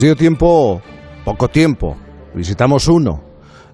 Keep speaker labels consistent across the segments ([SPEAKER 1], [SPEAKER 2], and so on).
[SPEAKER 1] Dio tiempo, poco tiempo. Visitamos uno.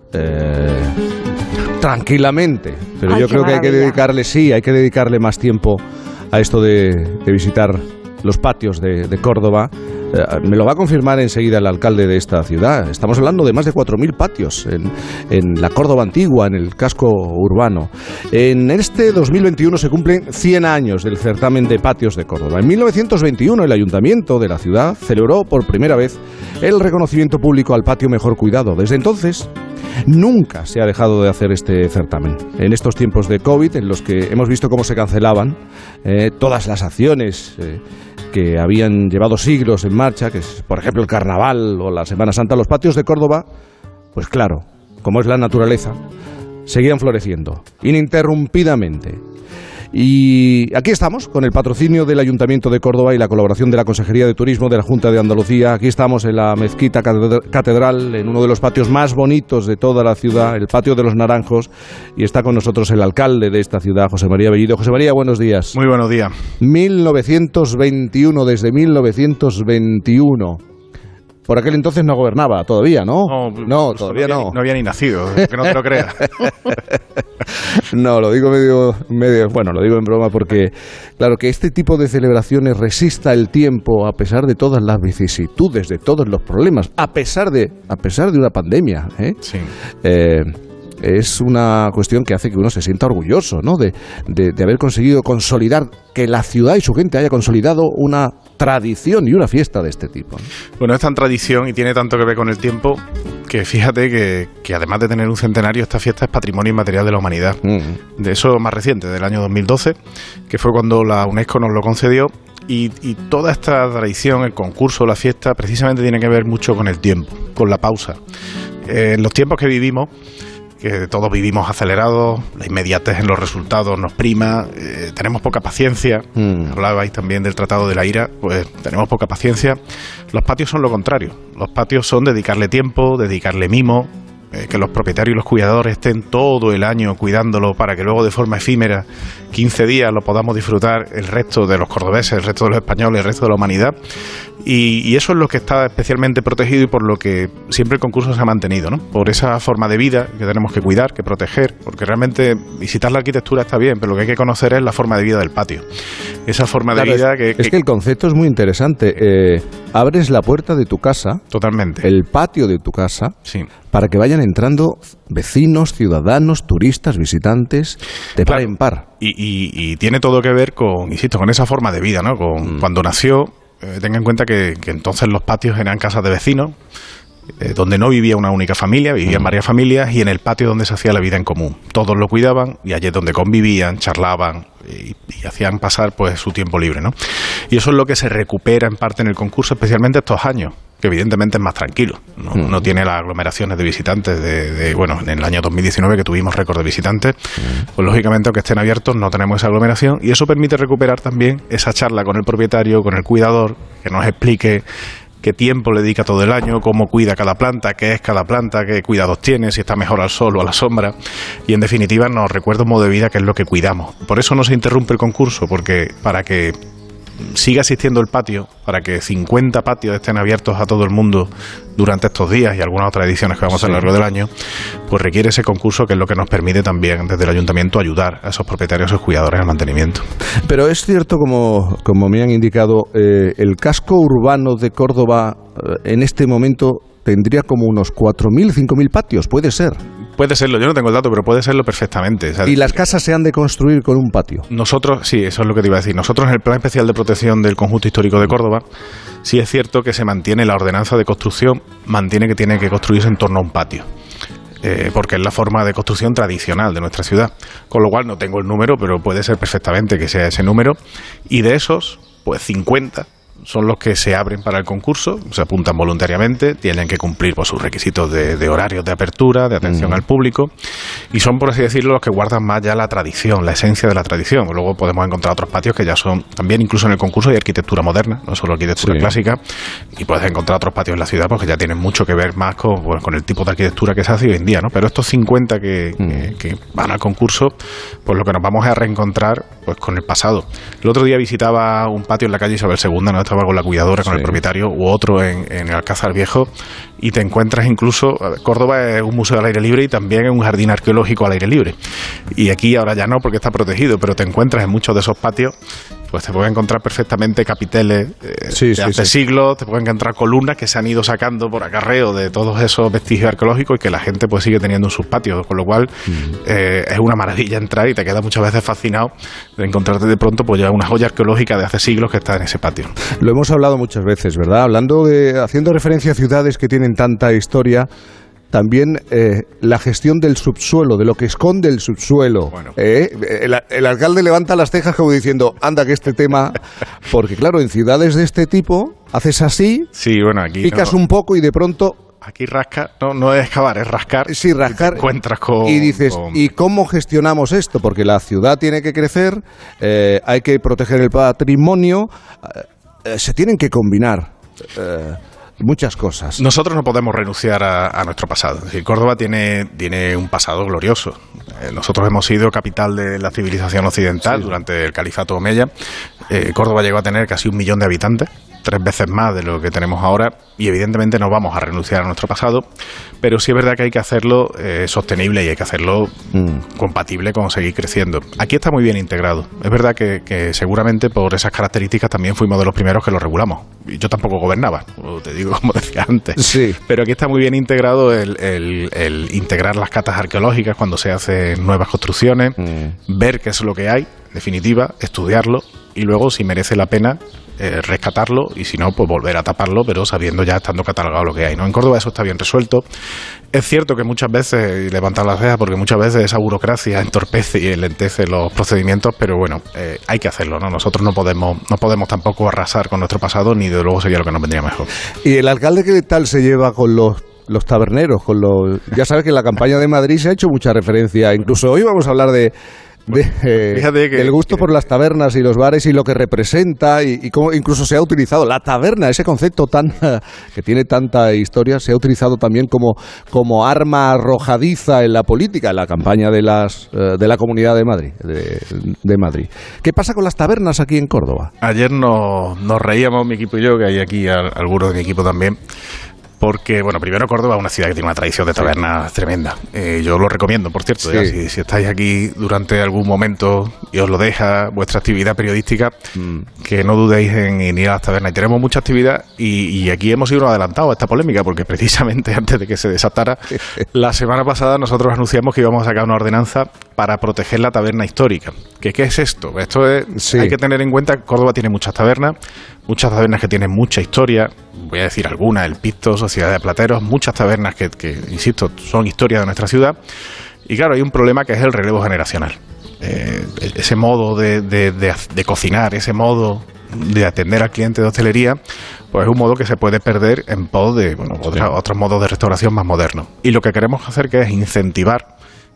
[SPEAKER 1] Tranquilamente. Pero yo creo que hay que dedicarle más tiempo a esto de visitar los patios de Córdoba. Me lo va a confirmar enseguida el alcalde de esta ciudad. Estamos hablando de más de 4.000 patios en la Córdoba antigua, en el casco urbano. En este 2021 se cumplen 100 años del certamen de patios de Córdoba. En 1921 el ayuntamiento de la ciudad celebró por primera vez el reconocimiento público al patio mejor cuidado. Desde entonces nunca se ha dejado de hacer este certamen. En estos tiempos de COVID, en los que hemos visto cómo se cancelaban todas las acciones que habían llevado siglos en marcha, que es, por ejemplo, el Carnaval o la Semana Santa, los patios de Córdoba, pues claro, como es la naturaleza, seguían floreciendo ininterrumpidamente. Y aquí estamos, con el patrocinio del Ayuntamiento de Córdoba y la colaboración de la Consejería de Turismo de la Junta de Andalucía. Aquí estamos en la Mezquita Catedral, en uno de los patios más bonitos de toda la ciudad, el Patio de los Naranjos, y está con nosotros el alcalde de esta ciudad, José María Bellido. José María, buenos días.
[SPEAKER 2] Muy buenos días.
[SPEAKER 1] 1921, desde 1921. Por aquel entonces no gobernaba todavía, ¿no? No, todavía no.
[SPEAKER 2] No había ni nacido, que no te lo creas.
[SPEAKER 1] No, lo digo medio, bueno, lo digo en broma porque, claro, que este tipo de celebraciones resista el tiempo a pesar de todas las vicisitudes, de todos los problemas, a pesar de una pandemia,
[SPEAKER 2] Sí.
[SPEAKER 1] Es una cuestión que hace que uno se sienta orgulloso, ¿no? De haber conseguido consolidar, que la ciudad y su gente haya consolidado una tradición y una fiesta de este tipo, ¿no?
[SPEAKER 2] Bueno, es tan tradición y tiene tanto que ver con el tiempo que fíjate que además de tener un centenario, esta fiesta es patrimonio inmaterial de la humanidad. De eso más reciente, del año 2012, que fue cuando la UNESCO nos lo concedió. Y toda esta tradición, el concurso, la fiesta, precisamente tiene que ver mucho con el tiempo, con la pausa. En los tiempos que vivimos, que todos vivimos acelerados, la inmediatez en los resultados nos prima, tenemos poca paciencia. Hablabais también del Tratado de la Ira, pues tenemos poca paciencia. Los patios son lo contrario. Los patios son dedicarle tiempo, dedicarle mimo, que los propietarios y los cuidadores estén todo el año cuidándolo para que luego de forma efímera, 15 días, lo podamos disfrutar el resto de los cordobeses, el resto de los españoles, el resto de la humanidad. Y eso es lo que está especialmente protegido y por lo que siempre el concurso se ha mantenido, ¿no? Por esa forma de vida que tenemos que cuidar, que proteger, porque realmente visitar la arquitectura está bien, pero lo que hay que conocer es la forma de vida del patio. Esa forma de vida
[SPEAKER 1] es que el concepto es muy interesante. Abres la puerta de tu casa,
[SPEAKER 2] totalmente,
[SPEAKER 1] el patio de tu casa,
[SPEAKER 2] sí,
[SPEAKER 1] para que vayan entrando vecinos, ciudadanos, turistas, visitantes, de par en par.
[SPEAKER 2] Y tiene todo que ver con, insisto, con esa forma de vida, ¿no? Con cuando nació. Tenga en cuenta que entonces los patios eran casas de vecinos, donde no vivía una única familia, vivían varias familias, y en el patio donde se hacía la vida en común. Todos lo cuidaban y allí es donde convivían, charlaban y hacían pasar pues su tiempo libre, ¿no? Y eso es lo que se recupera en parte en el concurso, especialmente estos años, que evidentemente es más tranquilo, no tiene las aglomeraciones de visitantes bueno, en el año 2019 que tuvimos récord de visitantes, pues lógicamente aunque estén abiertos no tenemos esa aglomeración, y eso permite recuperar también esa charla con el propietario, con el cuidador, que nos explique qué tiempo le dedica todo el año, cómo cuida cada planta, qué es cada planta, qué cuidados tiene, si está mejor al sol o a la sombra, y en definitiva nos recuerda un modo de vida que es lo que cuidamos. Por eso no se interrumpe el concurso, porque para que siga existiendo el patio, para que 50 patios estén abiertos a todo el mundo durante estos días y algunas otras ediciones que vamos a hacer a lo largo del año, pues requiere ese concurso, que es lo que nos permite también desde el ayuntamiento ayudar a esos propietarios y esos cuidadores al mantenimiento.
[SPEAKER 1] Pero es cierto, como me han indicado, el casco urbano de Córdoba en este momento tendría como unos 4.000, 5.000 patios, ¿puede ser?
[SPEAKER 2] Puede serlo, yo no tengo el dato, pero puede serlo perfectamente.
[SPEAKER 1] ¿Y las casas se han de construir con un patio?
[SPEAKER 2] Nosotros, sí, eso es lo que te iba a decir. Nosotros en el Plan Especial de Protección del Conjunto Histórico de Córdoba, sí es cierto que se mantiene la ordenanza de construcción, mantiene que tiene que construirse en torno a un patio. Porque es la forma de construcción tradicional de nuestra ciudad. Con lo cual no tengo el número, pero puede ser perfectamente que sea ese número. Y de esos, pues 50... son los que se abren para el concurso, se apuntan voluntariamente, tienen que cumplir pues, sus requisitos de horarios de apertura, de atención al público, y son, por así decirlo, los que guardan más ya la tradición, la esencia de la tradición. Luego podemos encontrar otros patios que ya son, también incluso en el concurso hay arquitectura moderna, no solo arquitectura clásica, y puedes encontrar otros patios en la ciudad porque ya tienen mucho que ver más con el tipo de arquitectura que se hace hoy en día, ¿no? Pero estos 50 que van al concurso, pues lo que nos vamos a reencontrar pues con el pasado. El otro día visitaba un patio en la calle Isabel II, ¿no? estaba con la cuidadora, con el propietario, u otro en el Alcázar Viejo, y te encuentras incluso, Córdoba es un museo al aire libre y también es un jardín arqueológico al aire libre. Y aquí ahora ya no, porque está protegido, pero te encuentras en muchos de esos patios, pues te puedes encontrar perfectamente capiteles de hace siglos, te pueden encontrar columnas que se han ido sacando por acarreo de todos esos vestigios arqueológicos y que la gente pues sigue teniendo en sus patios, con lo cual es una maravilla entrar y te quedas muchas veces fascinado de encontrarte de pronto pues ya una joya arqueológica de hace siglos que está en ese patio.
[SPEAKER 1] Lo hemos hablado muchas veces, ¿verdad? Haciendo referencia a ciudades que tienen tanta historia. También la gestión del subsuelo, de lo que esconde el subsuelo. Bueno. El alcalde levanta las cejas como diciendo, anda que este tema... Porque claro, en ciudades de este tipo, haces así,
[SPEAKER 2] aquí
[SPEAKER 1] picas un poco y de pronto...
[SPEAKER 2] Aquí rasca, no es excavar, es rascar.
[SPEAKER 1] Sí, rascar.
[SPEAKER 2] Y te encuentras con...
[SPEAKER 1] Y dices, ¿y cómo gestionamos esto? Porque la ciudad tiene que crecer, hay que proteger el patrimonio, se tienen que combinar... muchas cosas.
[SPEAKER 2] Nosotros no podemos renunciar a nuestro pasado. Es decir, Córdoba tiene un pasado glorioso. Nosotros hemos sido capital de la civilización occidental durante el califato omeya. Córdoba llegó a tener casi 1 millón de habitantes, 3 veces más de lo que tenemos ahora, y evidentemente no vamos a renunciar a nuestro pasado, pero sí es verdad que hay que hacerlo sostenible y hay que hacerlo compatible con seguir creciendo. Aquí está muy bien integrado. Es verdad que seguramente por esas características también fuimos de los primeros que lo regulamos. Yo tampoco gobernaba, te digo como decía antes, pero aquí está muy bien integrado el integrar las catas arqueológicas cuando se hacen nuevas construcciones, ver qué es lo que hay, en definitiva, estudiarlo y luego, si merece la pena, rescatarlo y si no, pues volver a taparlo, pero sabiendo ya, estando catalogado lo que hay, ¿no? En Córdoba eso está bien resuelto. Es cierto que muchas veces, y levantar las cejas, porque muchas veces esa burocracia entorpece y enlentece los procedimientos, pero bueno, hay que hacerlo, ¿no? Nosotros no podemos tampoco arrasar con nuestro pasado, ni de luego sería lo que nos vendría mejor.
[SPEAKER 1] ¿Y el alcalde qué tal se lleva con los taberneros? Ya sabes que en la campaña de Madrid se ha hecho mucha referencia, incluso hoy vamos a hablar del gusto por las tabernas y los bares y lo que representa y cómo incluso se ha utilizado la taberna, ese concepto que tiene tanta historia, se ha utilizado también como arma arrojadiza en la política, en la campaña de la Comunidad de Madrid, de Madrid. ¿Qué pasa con las tabernas aquí en Córdoba?
[SPEAKER 2] Ayer nos reíamos mi equipo y yo, que hay aquí algunos de mi equipo también. Porque, bueno, primero Córdoba es una ciudad que tiene una tradición de tabernas tremenda. Yo lo recomiendo, por cierto. Si estáis aquí durante algún momento y os lo deja vuestra actividad periodística, que no dudéis en ir a las tabernas. Y tenemos mucha actividad y aquí hemos sido adelantados a esta polémica, porque precisamente antes de que se desatara, la semana pasada nosotros anunciamos que íbamos a sacar una ordenanza para proteger la taberna histórica. ¿Qué es esto? Esto es, hay que tener en cuenta que Córdoba tiene muchas tabernas que tienen mucha historia. Voy a decir algunas: El Pisto, Sociedad de Plateros, muchas tabernas que, insisto, son historia de nuestra ciudad. Y claro, hay un problema que es el relevo generacional. Ese modo de cocinar, ese modo de atender al cliente de hostelería, pues es un modo que se puede perder en pos de otros modos de restauración más modernos. Y lo que queremos hacer que es incentivar,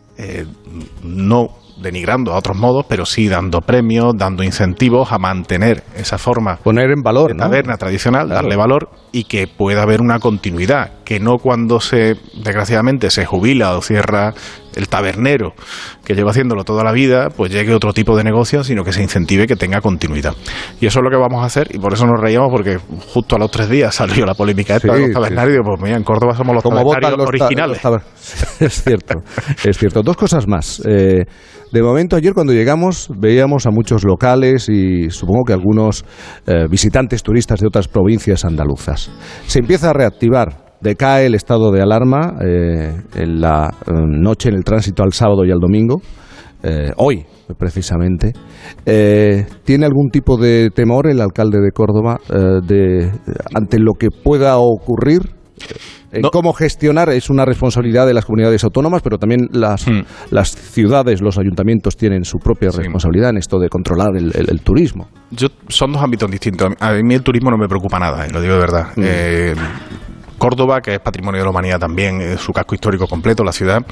[SPEAKER 2] no denigrando a otros modos, pero sí dando premios, dando incentivos a mantener esa forma,
[SPEAKER 1] poner en valor,
[SPEAKER 2] de taberna tradicional, darle valor y que pueda haber una continuidad, que no cuando desgraciadamente se jubila o cierra el tabernero que lleva haciéndolo toda la vida, pues llegue otro tipo de negocio, sino que se incentive, que tenga continuidad. Y eso es lo que vamos a hacer, y por eso nos reíamos, porque justo a los 3 días salió la polémica esta de los tabernarios. Pues mira, en Córdoba somos los tabernarios originales.
[SPEAKER 1] Es cierto. 2 cosas más. De momento, ayer cuando llegamos veíamos a muchos locales y supongo que algunos visitantes turistas de otras provincias andaluzas. Se empieza a reactivar. Decae el estado de alarma en la noche, en el tránsito al sábado y al domingo, hoy precisamente. ¿Tiene algún tipo de temor el alcalde de Córdoba ante lo que pueda ocurrir? No. ¿Cómo gestionar? Es una responsabilidad de las comunidades autónomas, pero también las ciudades, los ayuntamientos tienen su propia responsabilidad en esto de controlar el turismo.
[SPEAKER 2] Son 2 ámbitos distintos. A mí el turismo no me preocupa nada, lo digo de verdad. Córdoba, que es patrimonio de la humanidad también, su casco histórico completo, la ciudad,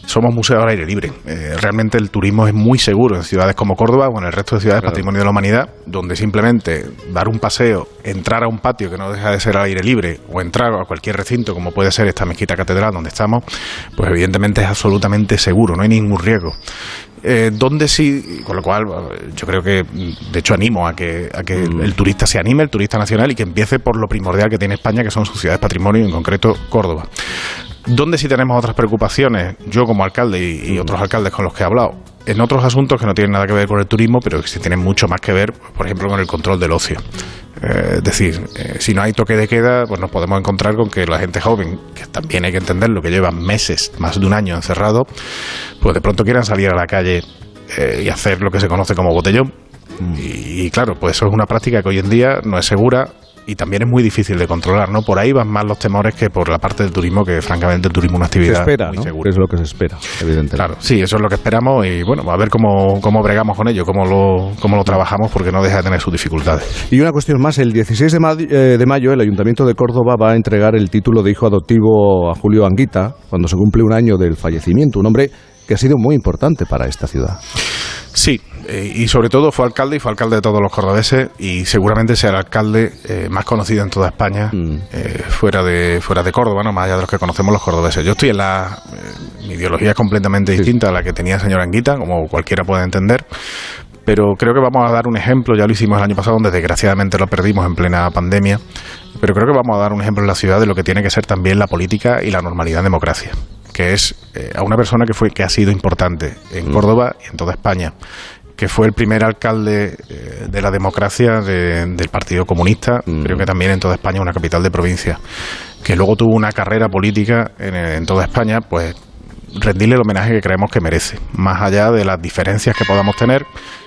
[SPEAKER 2] somos museos al aire libre. Realmente el turismo es muy seguro en ciudades como Córdoba o en el resto de ciudades patrimonio de la humanidad, donde simplemente dar un paseo, entrar a un patio que no deja de ser al aire libre o entrar a cualquier recinto como puede ser esta mezquita catedral donde estamos, pues evidentemente es absolutamente seguro, no hay ningún riesgo. Donde sí, con lo cual yo creo que, de hecho, animo a que el turista se anime, el turista nacional, y que empiece por lo primordial que tiene España, que son sus ciudades patrimonio, y en concreto Córdoba. Donde sí tenemos otras preocupaciones, yo como alcalde y otros alcaldes con los que he hablado, en otros asuntos que no tienen nada que ver con el turismo, pero que sí tienen mucho más que ver, por ejemplo, con el control del ocio. Es decir, si no hay toque de queda, pues nos podemos encontrar con que la gente joven, que también hay que entenderlo, que lleva meses, más de un año encerrado, pues de pronto quieran salir a la calle y hacer lo que se conoce como botellón. Y claro, pues eso es una práctica que hoy en día no es segura y también es muy difícil de controlar, ¿no? Por ahí van más los temores que por la parte del turismo, que francamente el turismo es una actividad
[SPEAKER 1] se espera,
[SPEAKER 2] muy
[SPEAKER 1] ¿no?
[SPEAKER 2] segura.
[SPEAKER 1] Es lo que se espera, evidentemente.
[SPEAKER 2] Claro, sí, eso es lo que esperamos y bueno, a ver cómo bregamos con ello, cómo lo trabajamos, porque no deja de tener sus dificultades.
[SPEAKER 1] Y una cuestión más, el 16 de mayo el Ayuntamiento de Córdoba va a entregar el título de hijo adoptivo a Julio Anguita, cuando se cumple un año del fallecimiento, un hombre que ha sido muy importante para esta ciudad.
[SPEAKER 2] Sí, y sobre todo fue alcalde de todos los cordobeses y seguramente sea el alcalde más conocido en toda España fuera de Córdoba, no más allá de los que conocemos los cordobeses. Yo estoy en mi ideología es completamente distinta a la que tenía el señor Anguita, como cualquiera puede entender, pero creo que vamos a dar un ejemplo. Ya lo hicimos el año pasado, donde desgraciadamente lo perdimos en plena pandemia, pero creo que vamos a dar un ejemplo en la ciudad de lo que tiene que ser también la política y la normalidad en democracia, que es a una persona que ha sido importante en Córdoba y en toda España, que fue el primer alcalde de la democracia del Partido Comunista, creo que también en toda España, una capital de provincia, que luego tuvo una carrera política en toda España, pues rendirle el homenaje que creemos que merece, más allá de las diferencias que podamos tener.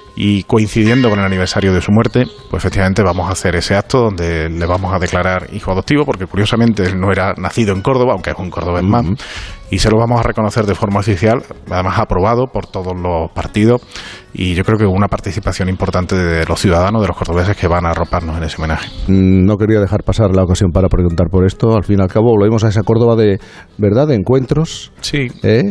[SPEAKER 2] Y coincidiendo con el aniversario de su muerte, pues efectivamente vamos a hacer ese acto donde le vamos a declarar hijo adoptivo, porque curiosamente él no era nacido en Córdoba, aunque es un cordobés más, y se lo vamos a reconocer de forma oficial, además aprobado por todos los partidos, y yo creo que una participación importante de los ciudadanos, de los cordobeses, que van a arroparnos en ese homenaje.
[SPEAKER 1] No quería dejar pasar la ocasión para preguntar por esto. Al fin y al cabo volvemos a esa Córdoba de verdad, de encuentros,
[SPEAKER 2] sí,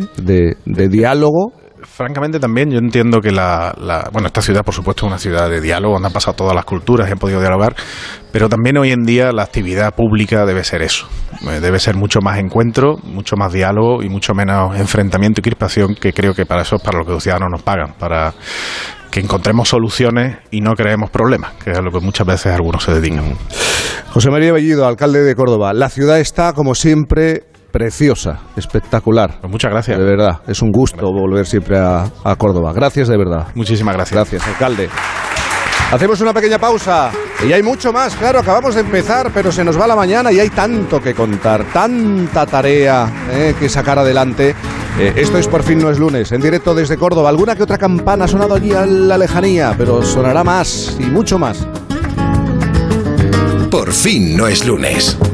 [SPEAKER 1] de diálogo.
[SPEAKER 2] Francamente también yo entiendo que bueno, esta ciudad por supuesto es una ciudad de diálogo, donde han pasado todas las culturas y han podido dialogar, pero también hoy en día la actividad pública debe ser eso, debe ser mucho más encuentro, mucho más diálogo y mucho menos enfrentamiento y crispación, que creo que para eso es para lo que los ciudadanos nos pagan, para que encontremos soluciones y no creemos problemas, que es a lo que muchas veces algunos se dedican.
[SPEAKER 1] José María Bellido, alcalde de Córdoba, la ciudad está como siempre preciosa, espectacular.
[SPEAKER 2] Pues muchas gracias.
[SPEAKER 1] De verdad, es un gusto volver siempre a Córdoba. Gracias de verdad.
[SPEAKER 2] Muchísimas gracias.
[SPEAKER 1] Gracias, alcalde. Hacemos una pequeña pausa y hay mucho más, claro, acabamos de empezar, pero se nos va la mañana y hay tanto que contar, tanta tarea que sacar adelante. Esto es Por fin no es lunes, en directo desde Córdoba. Alguna que otra campana ha sonado allí a la lejanía, pero sonará más y mucho más.
[SPEAKER 3] Por fin no es lunes.